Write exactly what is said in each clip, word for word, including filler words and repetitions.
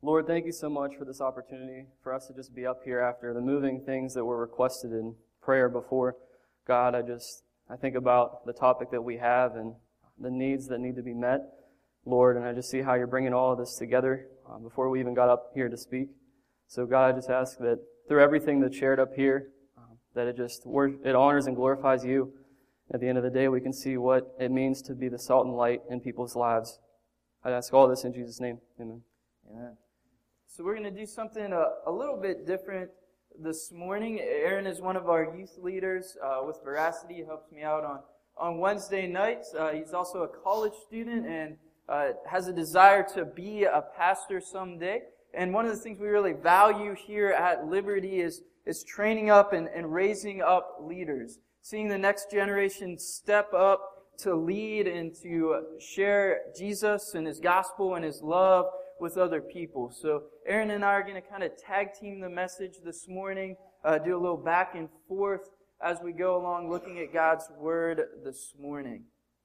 Lord, thank you so much for this opportunity for us to just be up here after the moving things that were requested in prayer before. God, I just, I think about the topic that we have and the needs that need to be met, Lord, and I just see how you're bringing all of this together uh, before we even got up here to speak. So God, I just ask that through everything that's shared up here, um, that it just, it honors and glorifies you. At the end of the day, we can see what it means to be the salt and light in people's lives. I ask all this in Jesus' name. Amen. Amen. So we're going to do something a, a little bit different this morning. Aaron is one of our youth leaders uh, with Veracity. He helps me out on, on Wednesday nights. Uh, he's also a college student and uh, has a desire to be a pastor someday. And one of the things we really value here at Liberty is, is training up and, and raising up leaders. Seeing the next generation step up to lead and to share Jesus and His gospel and His love with other people. So Aaron and I are going to kind of tag team the message this morning, uh, do a little back and forth as we go along looking at God's Word this morning.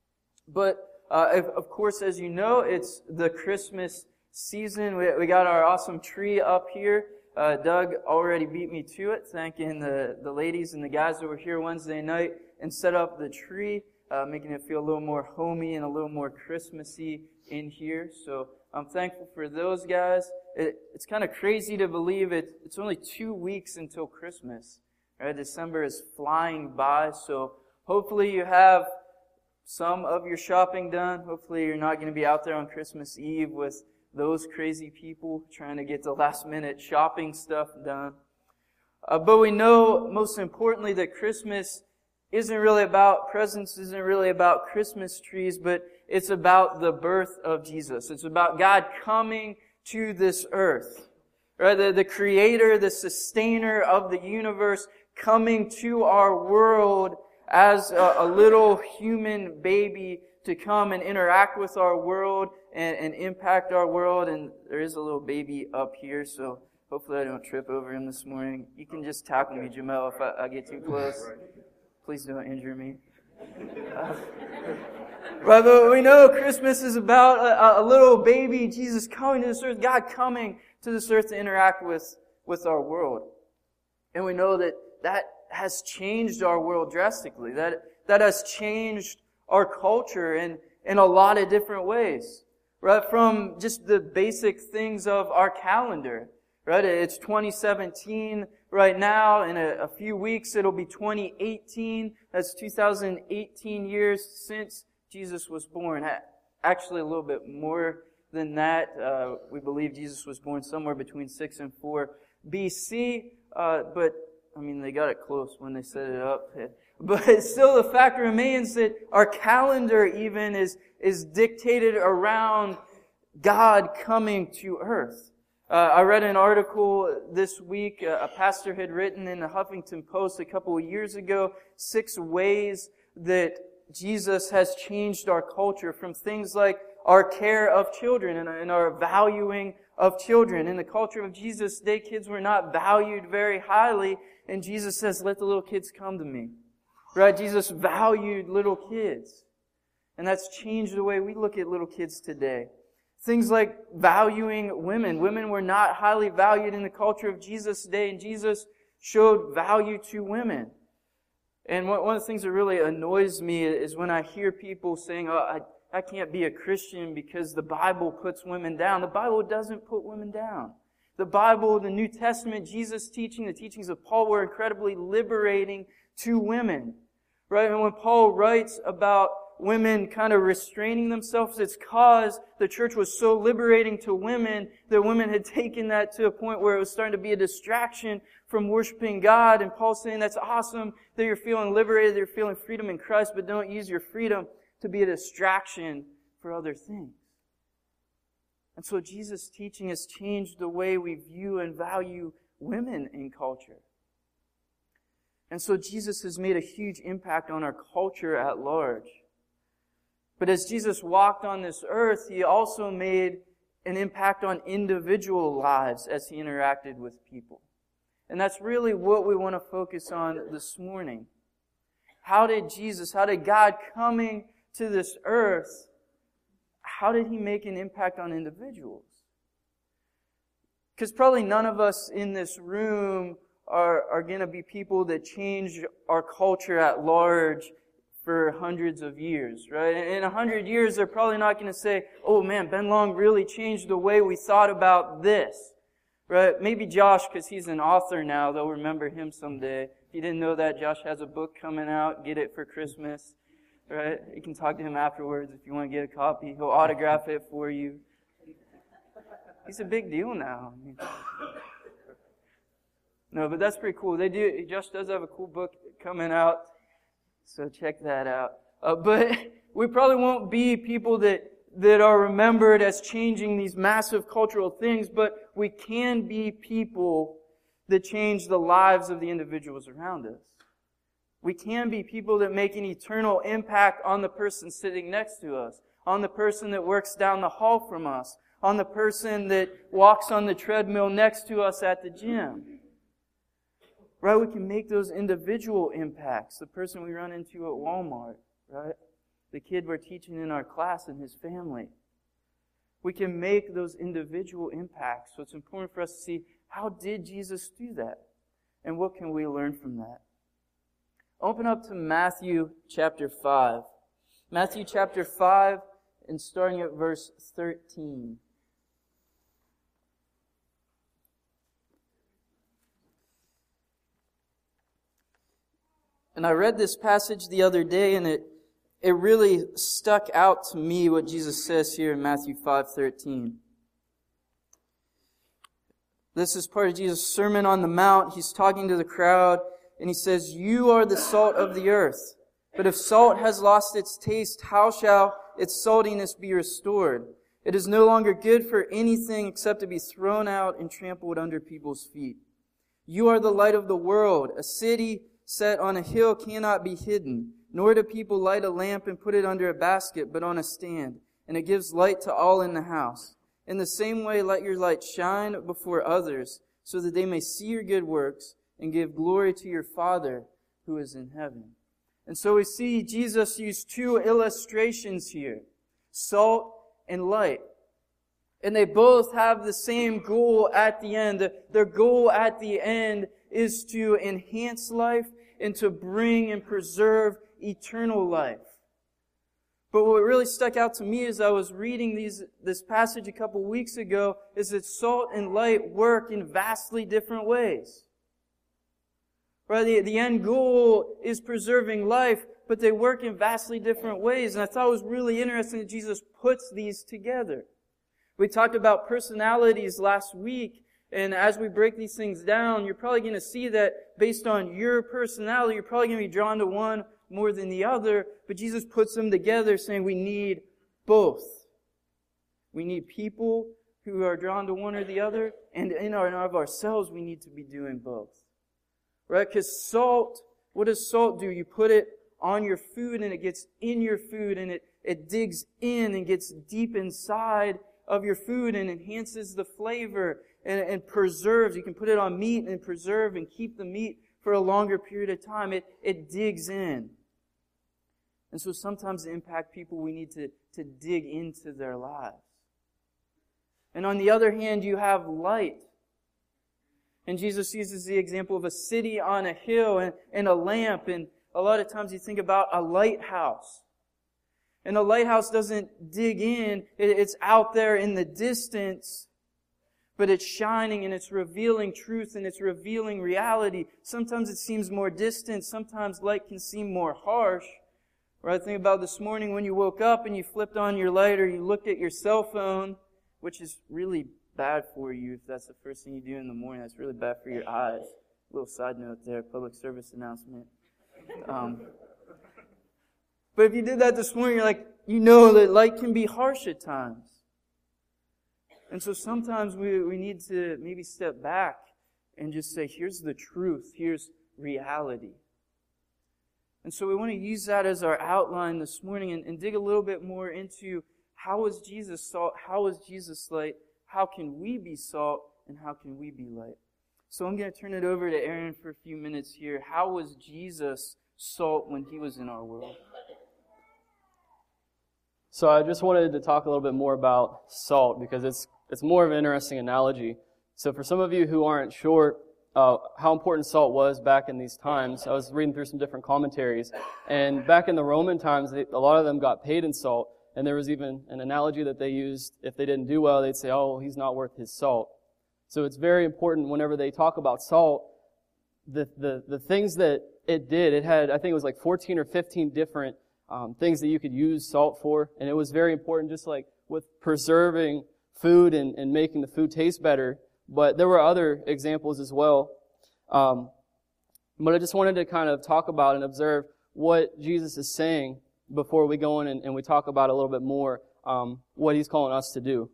But, uh, if, of course, as you know, it's the Christmas season. We, we got our awesome tree up here. Uh, Doug already beat me to it, thanking the, the ladies and the guys that were here Wednesday night and set up the tree, uh, making it feel a little more homey and a little more Christmassy in here. So I'm thankful for those guys. It, it's kind of crazy to believe it. It's only two weeks until Christmas. Right? December is flying by, so hopefully you have some of your shopping done. Hopefully you're not going to be out there on Christmas Eve with those crazy people trying to get the last minute shopping stuff done. Uh, but we know, most importantly, that Christmas isn't really about presents, isn't really about Christmas trees, but it's about the birth of Jesus. It's about God coming to this earth. Right? The, the creator, the sustainer of the universe coming to our world as a, a little human baby to come and interact with our world and, and impact our world. And there is a little baby up here, so hopefully I don't trip over him this morning. You can just tackle me, Jamel, if I, I get too close. Please don't injure me. Uh, But we know Christmas is about a, a little baby, Jesus coming to this earth, God coming to this earth to interact with, with our world. And we know that that has changed our world drastically. That, that has changed our culture in, in a lot of different ways. Right? From just the basic things of our calendar. Right? It's twenty seventeen right now. In a, a few weeks it'll be twenty eighteen. That's two thousand eighteen years since Jesus was born. Actually, a little bit more than that. Uh, we believe Jesus was born somewhere between six and four B C. Uh, but, I mean, they got it close when they set it up. But still, the fact remains that our calendar even is, is dictated around God coming to earth. Uh, I read an article this week, uh, a pastor had written in the Huffington Post a couple of years ago, six ways that Jesus has changed our culture, from things like our care of children and, and our valuing of children. In the culture of Jesus' day, kids were not valued very highly, and Jesus says, let the little kids come to me. Right? Jesus valued little kids. And that's changed the way we look at little kids today. Things like valuing women. Women were not highly valued in the culture of Jesus' day, and Jesus showed value to women. And one of the things that really annoys me is when I hear people saying, oh, I, I can't be a Christian because the Bible puts women down. The Bible doesn't put women down. The Bible, the New Testament, Jesus' teaching, the teachings of Paul were incredibly liberating to women. Right? And when Paul writes about women kind of restraining themselves, it's because the church was so liberating to women that women had taken that to a point where it was starting to be a distraction from worshiping God. And Paul's saying that's awesome that you're feeling liberated, that you're feeling freedom in Christ, but don't use your freedom to be a distraction for other things. And so Jesus' teaching has changed the way we view and value women in culture. And so Jesus has made a huge impact on our culture at large. But as Jesus walked on this earth, He also made an impact on individual lives as He interacted with people. And that's really what we want to focus on this morning. How did Jesus, how did God coming to this earth, how did He make an impact on individuals? Because probably none of us in this room are, are going to be people that change our culture at large for hundreds of years, right? In a hundred years, they're probably not going to say, oh man, Ben Long really changed the way we thought about this, right? Maybe Josh, because he's an author now, they'll remember him someday. If you didn't know that, Josh has a book coming out. Get it for Christmas, right? You can talk to him afterwards if you want to get a copy. He'll autograph it for you. He's a big deal now. No, but that's pretty cool. They do. Josh does have a cool book coming out, so check that out. Uh, but we probably won't be people that that are remembered as changing these massive cultural things, but we can be people that change the lives of the individuals around us. We can be people that make an eternal impact on the person sitting next to us, on the person that works down the hall from us, on the person that walks on the treadmill next to us at the gym. Right? We can make those individual impacts. The person we run into at Walmart, right? The kid we're teaching in our class and his family. We can make those individual impacts. So it's important for us to see, how did Jesus do that? And what can we learn from that? Open up to Matthew chapter five. Matthew chapter five, and starting at verse thirteen. And I read this passage the other day, and it it really stuck out to me what Jesus says here in Matthew five thirteen. This is part of Jesus' Sermon on the Mount. He's talking to the crowd, and he says, "You are the salt of the earth. But if salt has lost its taste, how shall its saltiness be restored? It is no longer good for anything except to be thrown out and trampled under people's feet. You are the light of the world. A city set on a hill cannot be hidden, nor do people light a lamp and put it under a basket, but on a stand, and it gives light to all in the house. In the same way, let your light shine before others, so that they may see your good works and give glory to your Father who is in heaven." And so we see Jesus use two illustrations here, salt and light. And they both have the same goal at the end. Their goal at the end is to enhance life and to bring and preserve eternal life. But what really stuck out to me as I was reading these this passage a couple weeks ago is that salt and light work in vastly different ways. Right? The, the end goal is preserving life, but they work in vastly different ways. And I thought it was really interesting that Jesus puts these together. We talked about personalities last week, and as we break these things down, you're probably going to see that based on your personality, you're probably going to be drawn to one more than the other, but Jesus puts them together saying we need both. We need people who are drawn to one or the other, and in and of ourselves, we need to be doing both. Right? Because salt, what does salt do? You put it on your food and it gets in your food and it, it digs in and gets deep inside of your food and enhances the flavor and, and preserves. You can put it on meat and preserve and keep the meat for a longer period of time. It, it digs in. And so sometimes to impact people, we need to, to dig into their lives. And on the other hand, you have light. And Jesus uses the example of a city on a hill and, and a lamp. And a lot of times you think about a lighthouse. And a lighthouse doesn't dig in. It, it's out there in the distance. But it's shining and it's revealing truth and it's revealing reality. Sometimes it seems more distant. Sometimes light can seem more harsh. Right? Think about this morning when you woke up and you flipped on your light or you looked at your cell phone, which is really bad for you if that's the first thing you do in the morning. That's really bad for your eyes. Little side note there, public service announcement. Um, but if you did that this morning, you're like, you know that light can be harsh at times. And so sometimes we, we need to maybe step back and just say, here's the truth, here's reality. And so we want to use that as our outline this morning and, and dig a little bit more into how was Jesus salt, how was Jesus light, how can we be salt, and how can we be light? So I'm going to turn it over to Aaron for a few minutes here. How was Jesus salt when he was in our world? So I just wanted to talk a little bit more about salt because it's it's more of an interesting analogy So for some of you who aren't sure uh, how important salt was back in these times, I was reading through some different commentaries, and back in the Roman times, they, a lot of them got paid in salt, and there was even an analogy that they used. If they didn't do well, they'd say, oh, he's not worth his salt. So it's very important whenever they talk about salt, the, the, the things that it did, it had, I think it was like fourteen or fifteen different um, things that you could use salt for, and it was very important, just like with preserving food and, and making the food taste better. But there were other examples as well. Um, but I just wanted to kind of talk about and observe what Jesus is saying before we go in and, and we talk about a little bit more um, what He's calling us to do.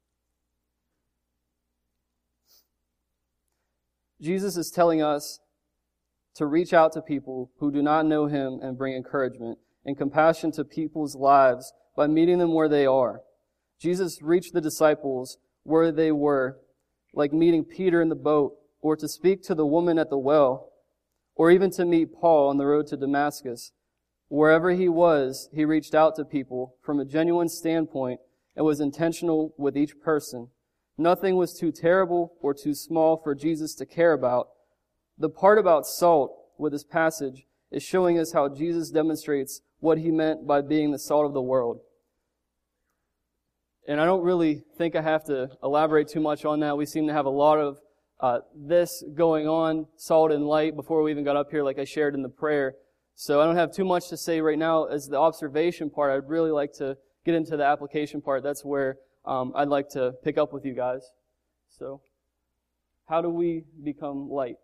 Jesus is telling us to reach out to people who do not know Him and bring encouragement and compassion to people's lives by meeting them where they are. Jesus reached the disciples where they were, like meeting Peter in the boat, or to speak to the woman at the well, or even to meet Paul on the road to Damascus. Wherever he was, he reached out to people from a genuine standpoint and was intentional with each person. Nothing was too terrible or too small for Jesus to care about. The part about salt with this passage is showing us how Jesus demonstrates what He meant by being the salt of the world. And I don't really think I have to elaborate too much on that. We seem to have a lot of uh, this going on, salt and light, before we even got up here, like I shared in the prayer. So I don't have too much to say right now as the observation part. I'd really like to get into the application part. That's where um, I'd like to pick up with you guys. So, how do we become light?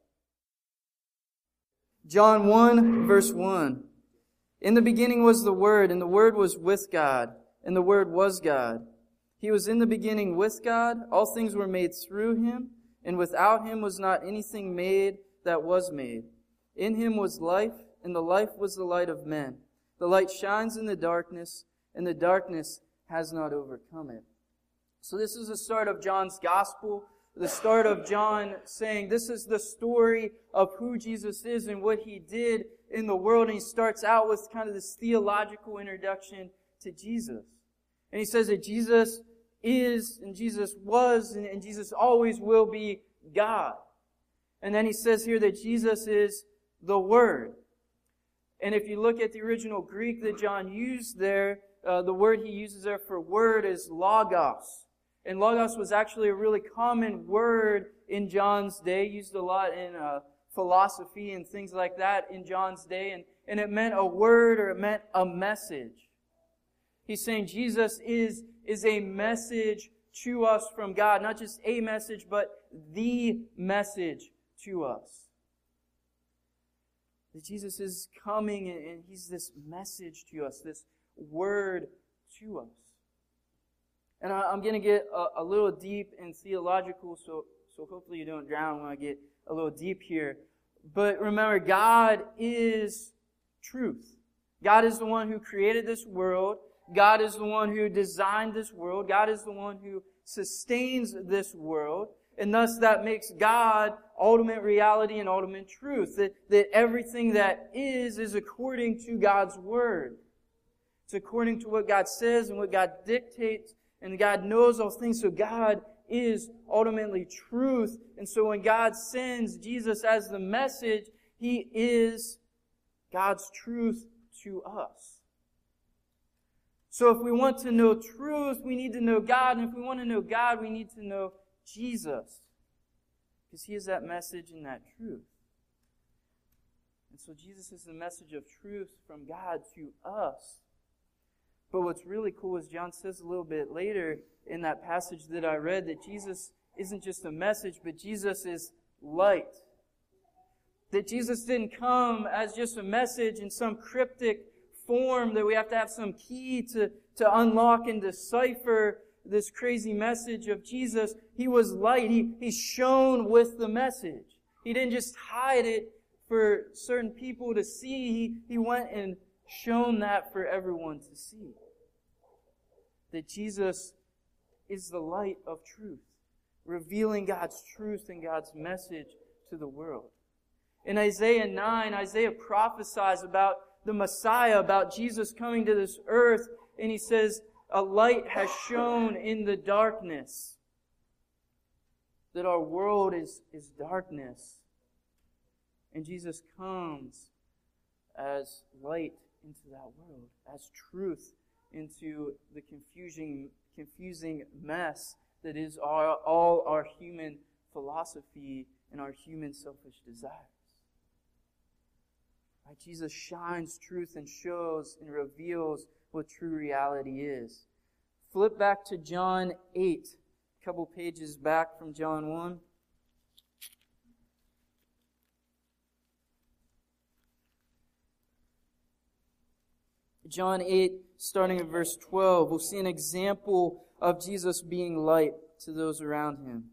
John one, verse one. In the beginning was the Word, and the Word was with God, and the Word was God. He was in the beginning with God. All things were made through Him, and without Him was not anything made that was made. In Him was life, and the life was the light of men. The light shines in the darkness, and the darkness has not overcome it. So this is the start of John's gospel, the start of John saying this is the story of who Jesus is and what He did in the world. And he starts out with kind of this theological introduction to Jesus. And he says that Jesus is, and Jesus was, and, and Jesus always will be God. And then he says here that Jesus is the Word. And if you look at the original Greek that John used there, uh, the word he uses there for word is logos. And logos was actually a really common word in John's day, used a lot in uh, philosophy and things like that in John's day. And, and it meant a word, or it meant a message. He's saying Jesus is, is a message to us from God. Not just a message, but the message to us. That Jesus is coming and He's this message to us, this word to us. And I, I'm going to get a, a little deep and theological, so, so hopefully you don't drown when I get a little deep here. But remember, God is truth. God is the one who created this world. God is the one who designed this world. God is the one who sustains this world. And thus that makes God ultimate reality and ultimate truth. That, that everything that is, is according to God's Word. It's according to what God says and what God dictates. And God knows all things. So God is ultimately truth. And so when God sends Jesus as the message, He is God's truth to us. So if we want to know truth, we need to know God. And if we want to know God, we need to know Jesus. Because He is that message and that truth. And so Jesus is the message of truth from God to us. But what's really cool is John says a little bit later in that passage that I read that Jesus isn't just a message, but Jesus is light. That Jesus didn't come as just a message in some cryptic form that we have to have some key to, to unlock and decipher this crazy message of Jesus. He was light. He, he shone with the message. He didn't just hide it for certain people to see. He, he went and shone that for everyone to see. That Jesus is the light of truth, revealing God's truth and God's message to the world. In Isaiah nine, Isaiah prophesies about the Messiah, about Jesus coming to this earth, and he says, a light has shone in the darkness. that our world is, is darkness. And Jesus comes as light into that world, as truth into the confusing, confusing mess that is our, all our human philosophy and our human selfish desires. Right? Jesus shines truth and shows and reveals what true reality is. Flip back to John eight, a couple pages back from John one. John eight, starting at verse twelve, we'll see an example of Jesus being light to those around him.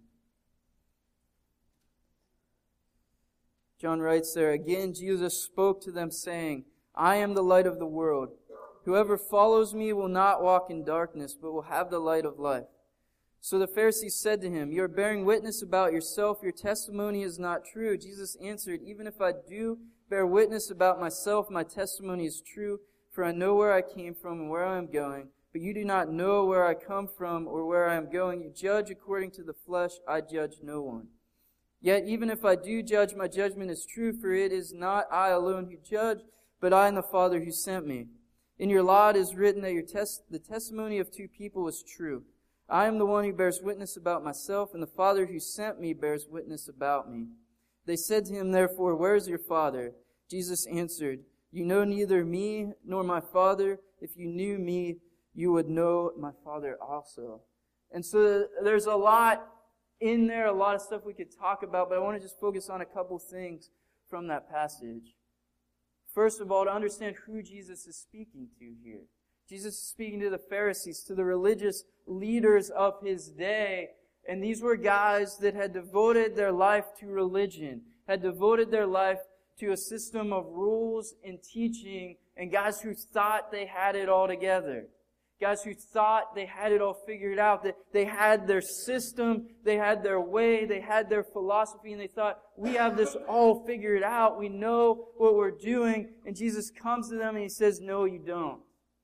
John writes there, "Again Jesus spoke to them, saying, I am the light of the world. Whoever follows me will not walk in darkness, but will have the light of life." So the Pharisees said to him, "You are bearing witness about yourself. Your testimony is not true." Jesus answered, "Even if I do bear witness about myself, my testimony is true. For I know where I came from and where I am going, but you do not know where I come from or where I am going. You judge according to the flesh. I judge no one. Yet even if I do judge, my judgment is true, for it is not I alone who judge, but I and the Father who sent me. In your law it is written that your tes- the testimony of two people is true. I am the one who bears witness about myself, and the Father who sent me bears witness about me." They said to him, therefore, "Where is your Father?" Jesus answered, "You know neither me nor my Father. If you knew me, you would know my Father also." And so there's a lot in there, a lot of stuff we could talk about, but I want to just focus on a couple things from that passage. First of all, to understand who Jesus is speaking to here. Jesus is speaking to the Pharisees, to the religious leaders of his day, and these were guys that had devoted their life to religion, had devoted their life to a system of rules and teaching, and guys who thought they had it all together. Guys who thought they had it all figured out, that they had their system, they had their way, they had their philosophy, and they thought, we have this all figured out, we know what we're doing. And Jesus comes to them and he says, no, you don't.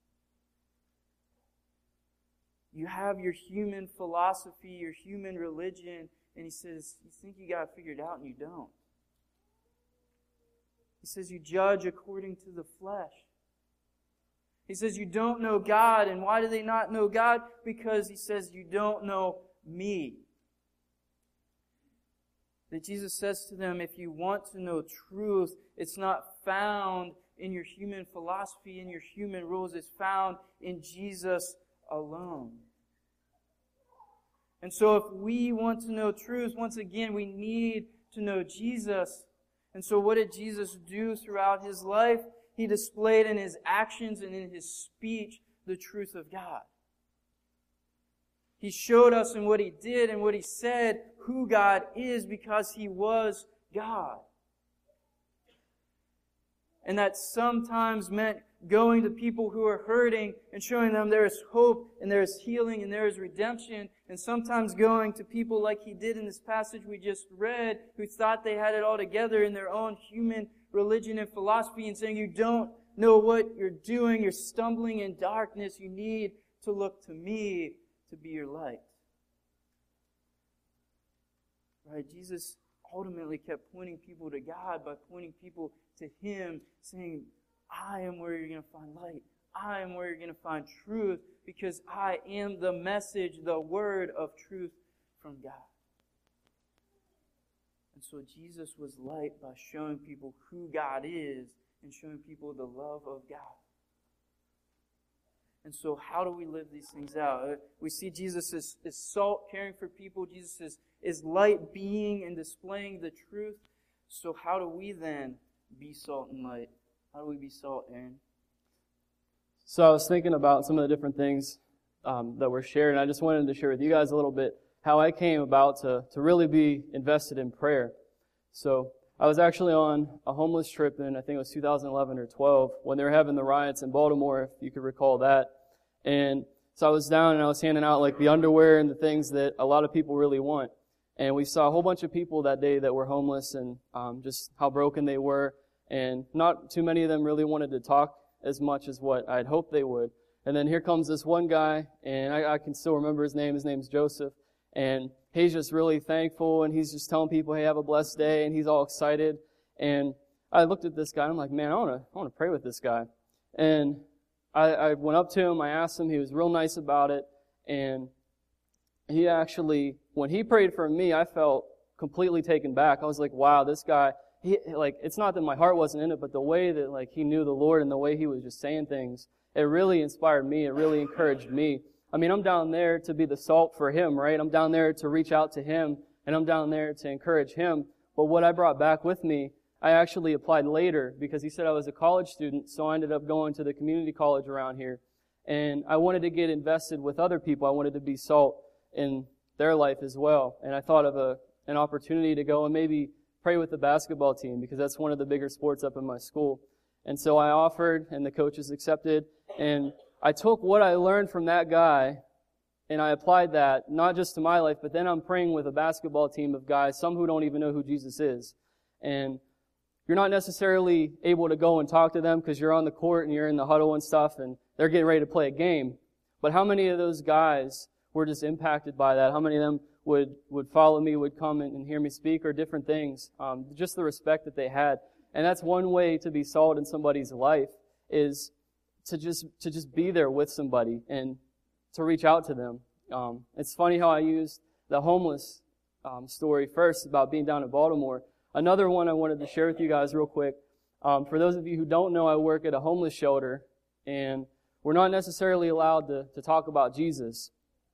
You have your human philosophy, your human religion, and he says, you think you got it figured out and you don't. He says you judge according to the flesh. He says you don't know God. And why do they not know God? Because he says you don't know me. That Jesus says to them, if you want to know truth, it's not found in your human philosophy, in your human rules. It's found in Jesus alone. And so if we want to know truth, once again, we need to know Jesus. And so what did Jesus do throughout his life? He displayed in his actions and in his speech the truth of God. He showed us in what he did and what he said who God is, because he was God. And that sometimes meant going to people who are hurting and showing them there is hope and there is healing and there is redemption. And sometimes going to people like he did in this passage we just read, who thought they had it all together in their own human religion and philosophy, and saying, you don't know what you're doing, you're stumbling in darkness, you need to look to me to be your light. Right? Jesus ultimately kept pointing people to God by pointing people to him, saying, I am where you're going to find light. I am where you're going to find truth, because I am the message, the word of truth from God. And so Jesus was light by showing people who God is and showing people the love of God. And so how do we live these things out? We see Jesus as, as salt, caring for people. Jesus is, is light, being and displaying the truth. So how do we then be salt and light? How do we be salt, Aaron? So I was thinking about some of the different things um, that were shared, and I just wanted to share with you guys a little bit how I came about to, to really be invested in prayer. So I was actually on a homeless trip in, I think it was two thousand eleven or twelve, when they were having the riots in Baltimore, if you could recall that. And so I was down and I was handing out like the underwear and the things that a lot of people really want. And we saw a whole bunch of people that day that were homeless, and um, just how broken they were. And not too many of them really wanted to talk as much as what I'd hoped they would. And then here comes this one guy, and I, I can still remember his name. His name's Joseph. And he's just really thankful, and he's just telling people, hey, have a blessed day, and he's all excited. And I looked at this guy, and I'm like, man, I want to I want to pray with this guy. And I, I went up to him, I asked him, he was real nice about it, and he actually, when he prayed for me, I felt completely taken back. I was like, wow, this guy, he, like, it's not that my heart wasn't in it, but the way that, like, he knew the Lord and the way he was just saying things, it really inspired me. It really encouraged me. I mean, I'm down there to be the salt for him, right? I'm down there to reach out to him, and I'm down there to encourage him. But what I brought back with me, I actually applied later because he said I was a college student, so I ended up going to the community college around here. And I wanted to get invested with other people. I wanted to be salt in their life as well. And I thought of a an opportunity to go and maybe pray with the basketball team because that's one of the bigger sports up in my school. And so I offered, and the coaches accepted. And I took what I learned from that guy, and I applied that, not just to my life, but then I'm praying with a basketball team of guys, some who don't even know who Jesus is. And you're not necessarily able to go and talk to them because you're on the court and you're in the huddle and stuff, and they're getting ready to play a game. But how many of those guys were just impacted by that? How many of them would, would follow me, would come and, and hear me speak, or different things? Um, just the respect that they had. And that's one way to be salt in somebody's life, is to just to just be there with somebody and to reach out to them. Um, it's funny how I used the homeless um, story first about being down in Baltimore. Another one I wanted to share with you guys real quick. Um, for those of you who don't know, I work at a homeless shelter, and we're not necessarily allowed to, to talk about Jesus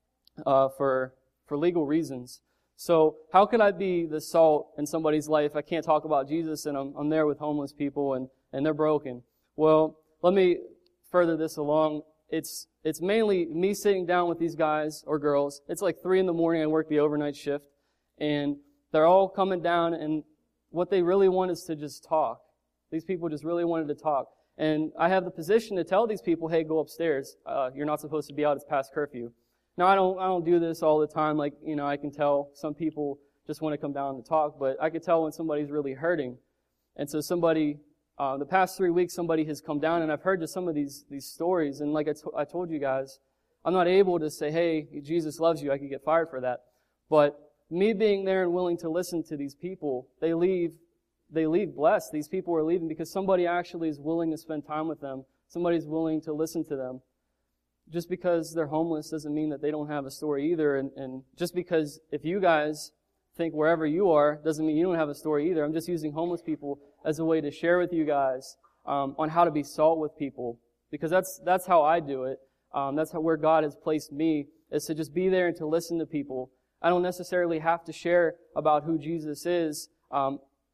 uh, for for legal reasons. So how could I be the salt in somebody's life? I can't talk about Jesus, and I'm, I'm there with homeless people, and, and they're broken. Well, let me further this along. It's it's mainly me sitting down with these guys or girls. It's like three in the morning. I work the overnight shift, and they're all coming down, and what they really want is to just talk. These people just really wanted to talk. And I have the position to tell these people, hey, go upstairs. Uh, you're not supposed to be out. It's past curfew. Now, I don't I don't do this all the time. Like, you know, I can tell some people just want to come down to talk, but I could tell when somebody's really hurting. And so somebody, uh, the past three weeks, somebody has come down, and I've heard just some of these these stories. And like I, to- I told you guys, I'm not able to say, hey, Jesus loves you. I could get fired for that. But me being there and willing to listen to these people, they leave they leave blessed. These people are leaving because somebody actually is willing to spend time with them. Somebody's willing to listen to them. Just because they're homeless doesn't mean that they don't have a story either. And, and just because if you guys think wherever you are doesn't mean you don't have a story either. I'm just using homeless people as a way to share with you guys um, on how to be salt with people, because that's that's how I do it. Um, that's how where God has placed me, is to just be there and to listen to people. I don't necessarily have to share about who Jesus is. Um,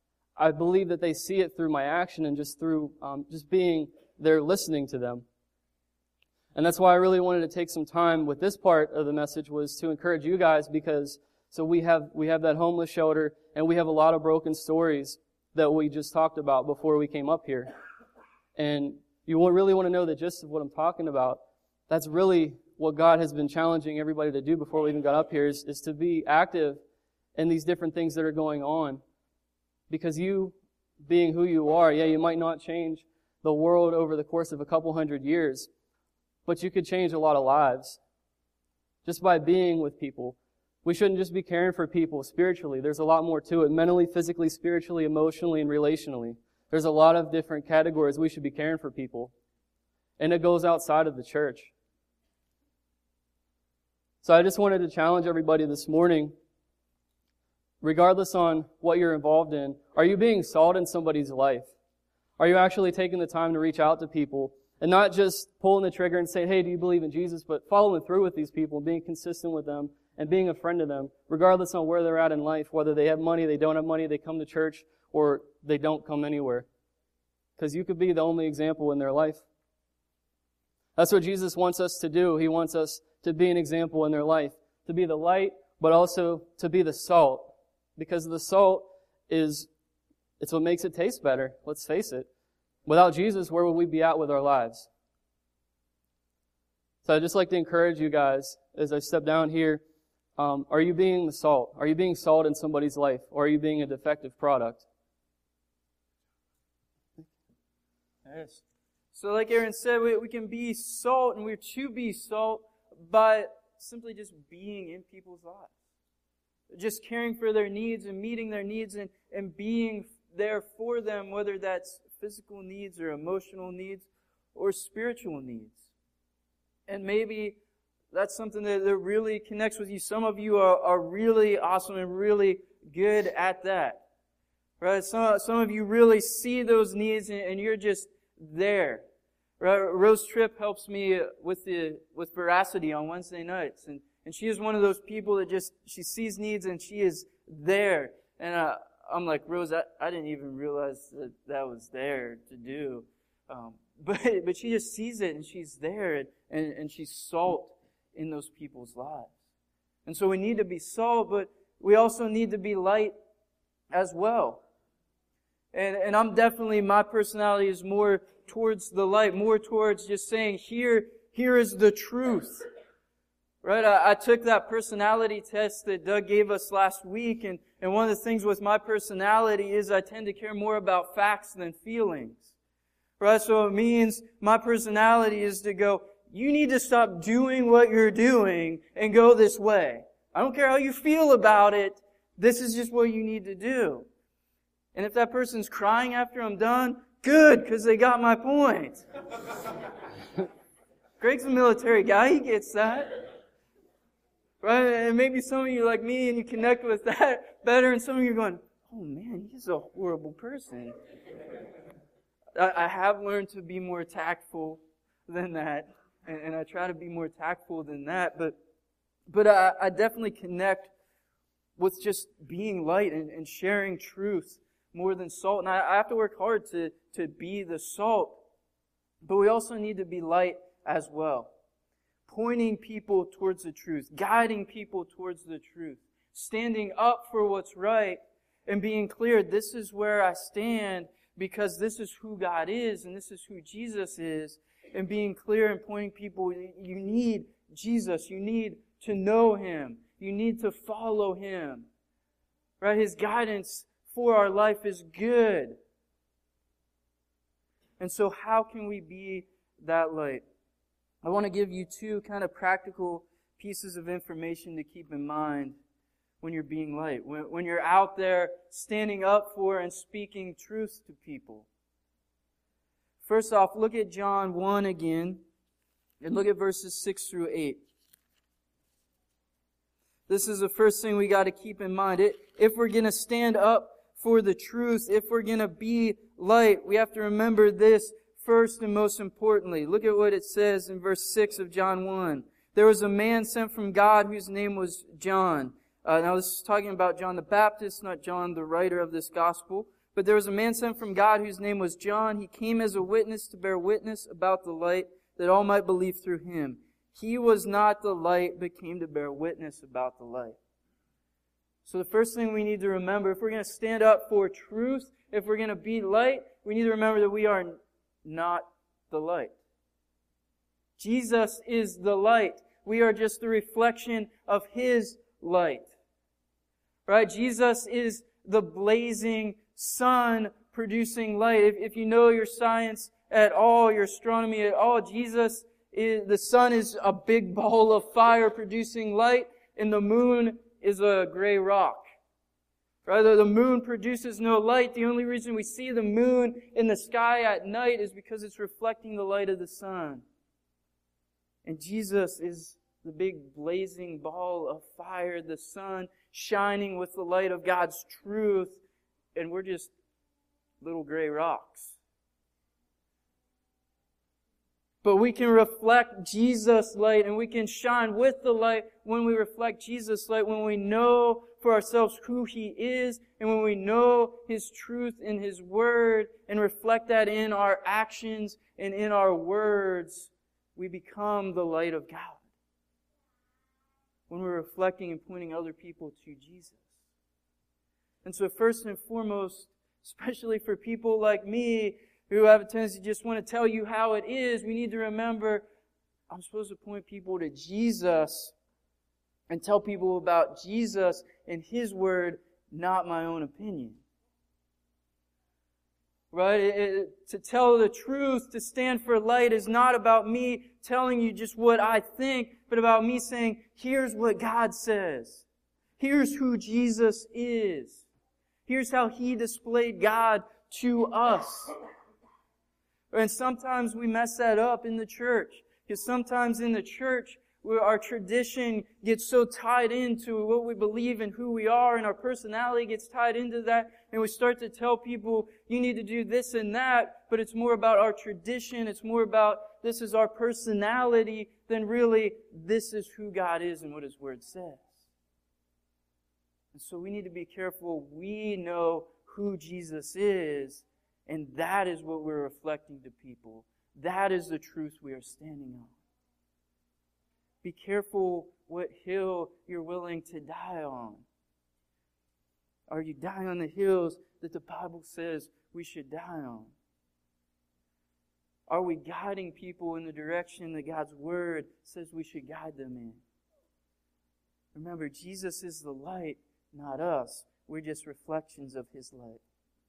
I believe that they see it through my action and just through um, just being there listening to them. And that's why I really wanted to take some time with this part of the message, was to encourage you guys, because so we have we have that homeless shelter, and we have a lot of broken stories that we just talked about before we came up here. And you will really want to know the gist of what I'm talking about. That's really what God has been challenging everybody to do before we even got up here, is, is to be active in these different things that are going on. Because you, being who you are, yeah, you might not change the world over the course of a couple hundred years, but you could change a lot of lives just by being with people. We shouldn't just be caring for people spiritually. There's a lot more to it, mentally, physically, spiritually, emotionally, and relationally. There's a lot of different categories we should be caring for people. And it goes outside of the church. So I just wanted to challenge everybody this morning, regardless on what you're involved in, are you being salt in somebody's life? Are you actually taking the time to reach out to people? And not just pulling the trigger and saying, hey, do you believe in Jesus? But following through with these people, being consistent with them, and being a friend to them, regardless on where they're at in life, whether they have money, they don't have money, they come to church, or they don't come anywhere. Because you could be the only example in their life. That's what Jesus wants us to do. He wants us to be an example in their life. To be the light, but also to be the salt. Because the salt is, it's what makes it taste better. Let's face it. Without Jesus, where would we be at with our lives? So I'd just like to encourage you guys, as I step down here, um, are you being the salt? Are you being salt in somebody's life? Or are you being a defective product? Yes. So like Aaron said, we, we can be salt, and we're to be salt by simply just being in people's lives. just caring for their needs and meeting their needs and, and being there for them, whether that's physical needs or emotional needs or spiritual needs. And maybe that's something that, that really connects with you. Some of you are, are really awesome and really good at that. Right? Some, some of you really see those needs and, and you're just there. Right? Rose Tripp helps me with the with Veracity on Wednesday nights. And, and she is one of those people that just, she sees needs and she is there. And uh, I'm like, Rose, I, I didn't even realize that that was there to do. Um, but but she just sees it and she's there and, and, and she's salt in those people's lives. And so we need to be salt, but we also need to be light as well. And and I'm definitely, my personality is more towards the light, more towards just saying, here, here is the truth. Right? I, I took that personality test that Doug gave us last week, and, and one of the things with my personality is I tend to care more about facts than feelings. Right? So it means my personality is to go, you need to stop doing what you're doing and go this way. I don't care how you feel about it. This is just what you need to do. And if that person's crying after I'm done, good, because they got my point. Greg's a military guy. He gets that. Right? And maybe some of you are like me and you connect with that better, and some of you are going, oh man, he's a horrible person. I, I have learned to be more tactful than that, and, and I try to be more tactful than that, but but I, I definitely connect with just being light and, and sharing truth more than salt. And I, I have to work hard to, to be the salt, but we also need to be light as well. Pointing people towards the truth, guiding people towards the truth, standing up for what's right, and being clear, this is where I stand because this is who God is and this is who Jesus is, and being clear and pointing people, you need Jesus, you need to know Him, you need to follow Him. Right? His guidance for our life is good. And so how can we be that light? I want to give you two kind of practical pieces of information to keep in mind when you're being light, when, when you're out there standing up for and speaking truth to people. First off, look at John one again, and look at verses six through eight. This is the first thing we got to keep in mind. It, if we're going to stand up for the truth, if we're going to be light, we have to remember this first and most importantly. Look at what it says in verse six of John one. There was a man sent from God whose name was John. Uh, now this is talking about John the Baptist, not John the writer of this gospel. But there was a man sent from God whose name was John. He came as a witness to bear witness about the light, that all might believe through him. He was not the light, but came to bear witness about the light. So the first thing we need to remember, if we're going to stand up for truth, if we're going to be light, we need to remember that we are not the light. Jesus is the light. We are just the reflection of His light. Right? Jesus is the blazing sun producing light. If, if you know your science at all, your astronomy at all, Jesus is, the sun is a big ball of fire producing light, and the moon is a gray rock. Right? The moon produces no light. The only reason we see the moon in the sky at night is because it's reflecting the light of the sun. And Jesus is the big blazing ball of fire, the sun shining with the light of God's truth, and we're just little gray rocks. But we can reflect Jesus' light, and we can shine with the light when we reflect Jesus' light, when we know for ourselves who He is, and when we know His truth in His Word, and reflect that in our actions and in our words, we become the light of God. When we're reflecting and pointing other people to Jesus. And so first and foremost, especially for people like me, who have a tendency to just want to tell you how it is, we need to remember, I'm supposed to point people to Jesus and tell people about Jesus and His Word, not my own opinion. Right? It, it, to tell the truth, to stand for light is not about me telling you just what I think, but about me saying, here's what God says. Here's who Jesus is. Here's how He displayed God to us. And sometimes we mess that up in the church. Because sometimes in the church, where our tradition gets so tied into what we believe and who we are, and our personality gets tied into that, and we start to tell people, you need to do this and that, but it's more about our tradition, it's more about this is our personality, than really this is who God is and what His Word says. And so we need to be careful. We know who Jesus is, and that is what we're reflecting to people. That is the truth we are standing on. Be careful what hill you're willing to die on. Are you dying on the hills that the Bible says we should die on? Are we guiding people in the direction that God's Word says we should guide them in? Remember, Jesus is the light, not us. We're just reflections of His light.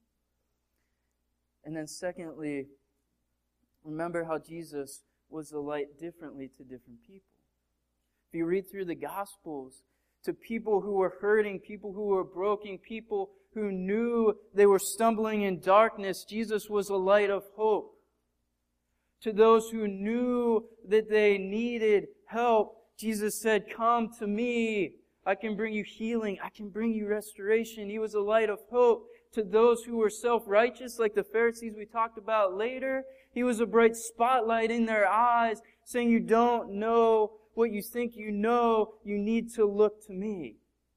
And then secondly, remember how Jesus was the light differently to different people. If you read through the Gospels, to people who were hurting, people who were broken, people who knew they were stumbling in darkness, Jesus was a light of hope. To those who knew that they needed help, Jesus said, "Come to me. I can bring you healing. I can bring you restoration." He was a light of hope. To those who were self-righteous, like the Pharisees we talked about later, He was a bright spotlight in their eyes, saying, you don't know what you think you know. You need to look to me.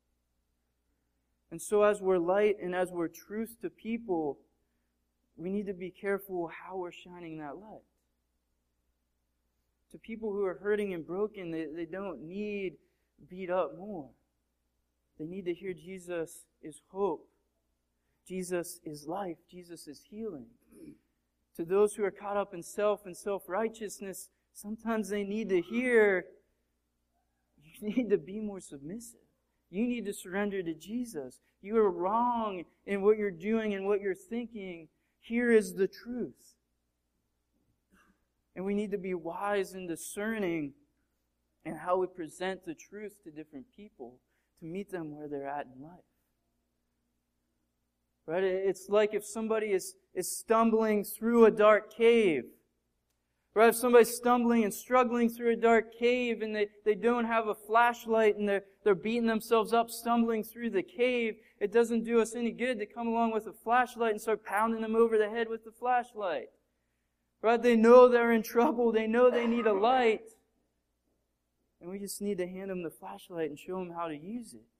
And so as we're light and as we're truth to people, we need to be careful how we're shining that light. To people who are hurting and broken, they, they don't need beat up more. They need to hear Jesus is hope. Jesus is life. Jesus is healing. To those who are caught up in self and self-righteousness, sometimes they need to hear, you need to be more submissive. You need to surrender to Jesus. You are wrong in what you're doing and what you're thinking. Here is the truth. And we need to be wise and discerning in how we present the truth to different people to meet them where they're at in life. Right? It's like if somebody is, is stumbling through a dark cave. Right? If somebody's stumbling and struggling through a dark cave and they, they don't have a flashlight and they're, they're beating themselves up stumbling through the cave, it doesn't do us any good to come along with a flashlight and start pounding them over the head with the flashlight. Right? They know they're in trouble. They know they need a light. And we just need to hand them the flashlight and show them how to use it.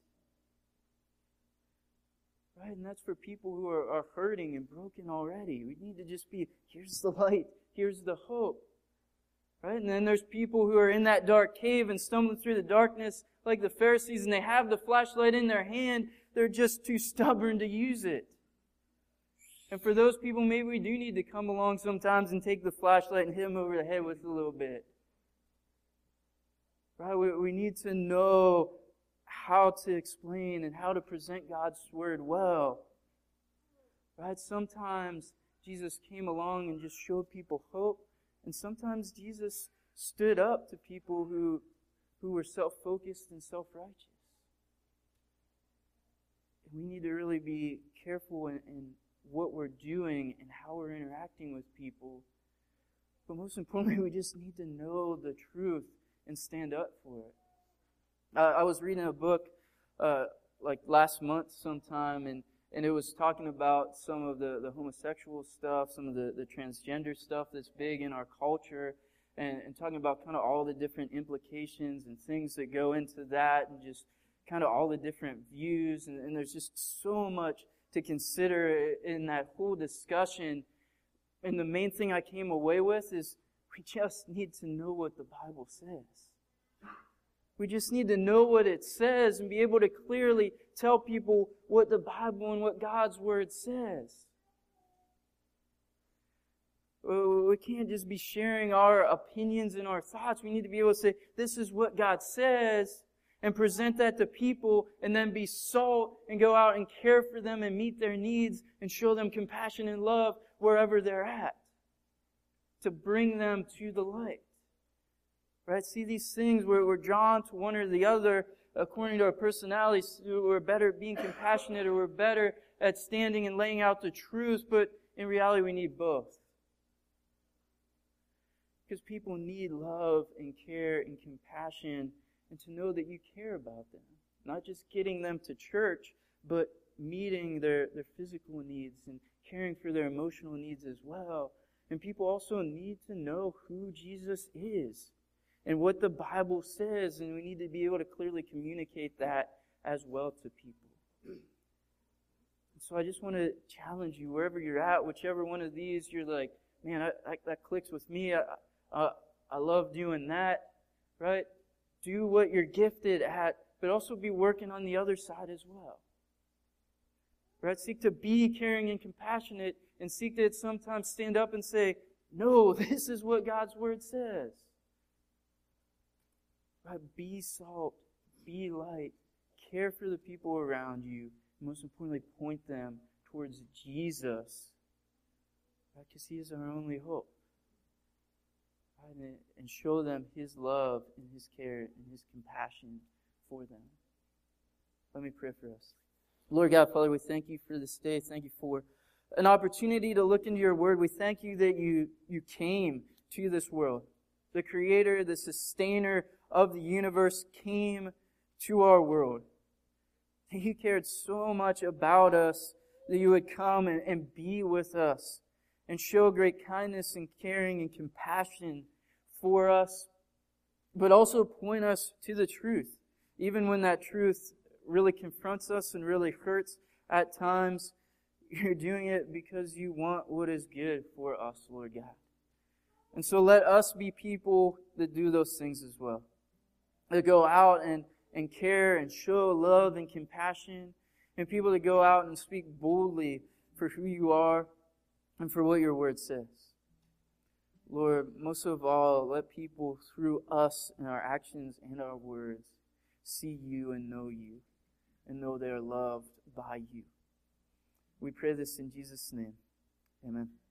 Right? And that's for people who are, are hurting and broken already. We need to just be, here's the light. Here's the hope. Right? And then there's people who are in that dark cave and stumbling through the darkness like the Pharisees, and they have the flashlight in their hand. They're just too stubborn to use it. And for those people, maybe we do need to come along sometimes and take the flashlight and hit them over the head with a little bit. Right? We, we need to know how to explain and how to present God's Word well. Right? Sometimes Jesus came along and just showed people hope. And sometimes Jesus stood up to people who, who were self-focused and self-righteous. And we need to really be careful in, in what we're doing and how we're interacting with people. But most importantly, we just need to know the truth and stand up for it. Uh, I was reading a book uh, like last month sometime, and, and it was talking about some of the, the homosexual stuff, some of the, the transgender stuff that's big in our culture, and, and talking about kind of all the different implications and things that go into that, and just kind of all the different views, and, and there's just so much to consider in that whole discussion. And the main thing I came away with is we just need to know what the Bible says. We just need to know what it says and be able to clearly tell people what the Bible and what God's Word says. We can't just be sharing our opinions and our thoughts. We need to be able to say, this is what God says, and present that to people, and then be salt and go out and care for them and meet their needs and show them compassion and love wherever they're at, to bring them to the light. Right? See, these things, we're, we're drawn to one or the other, according to our personalities, we're better at being compassionate, or we're better at standing and laying out the truth, but in reality we need both. Because people need love and care and compassion, and to know that you care about them. Not just getting them to church, but meeting their, their physical needs and caring for their emotional needs as well. And people also need to know who Jesus is and what the Bible says, and we need to be able to clearly communicate that as well to people. So I just want to challenge you, wherever you're at, whichever one of these you're like, man, I, I, that clicks with me. I, I, I love doing that, right? Do what you're gifted at, but also be working on the other side as well. Right? Seek to be caring and compassionate, and seek to sometimes stand up and say, no, this is what God's Word says. Right? Be salt, be light, care for the people around you, and most importantly, point them towards Jesus. Right? Because He is our only hope. Right? And show them His love and His care and His compassion for them. Let me pray for us. Lord God, Father, we thank you for this day. Thank you for an opportunity to look into your word. We thank you that you, you came to this world. The creator, the sustainer of the universe came to our world. You cared so much about us that you would come and, and be with us and show great kindness and caring and compassion for us, but also point us to the truth. Even when that truth really confronts us and really hurts at times, you're doing it because you want what is good for us, Lord God. And so let us be people that do those things as well. That go out and, and care and show love and compassion, and people that go out and speak boldly for who you are and for what your word says. Lord, most of all, let people through us and our actions and our words see you and know you, and know they are loved by you. We pray this in Jesus' name. Amen.